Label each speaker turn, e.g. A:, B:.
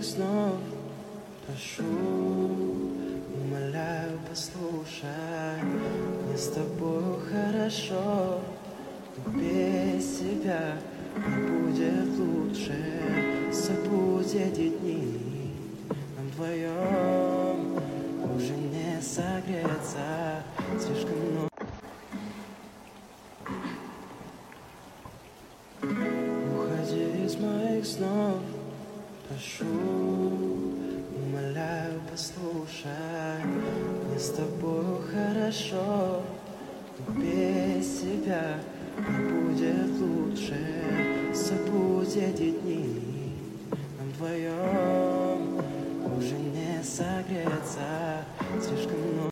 A: моих снов. Прошу, умоляю, послушай, мне с тобою хорошо, но без тебя не будет лучше. Забудь эти дни, нам вдвоем уже не согреться, слишком много. Уходи из моих снов, прошу, умоляю, послушай, мне с тобою хорошо, но без тебя не будет лучше. Забудь эти дни, нам вдвоем уже не согреться, слишком много.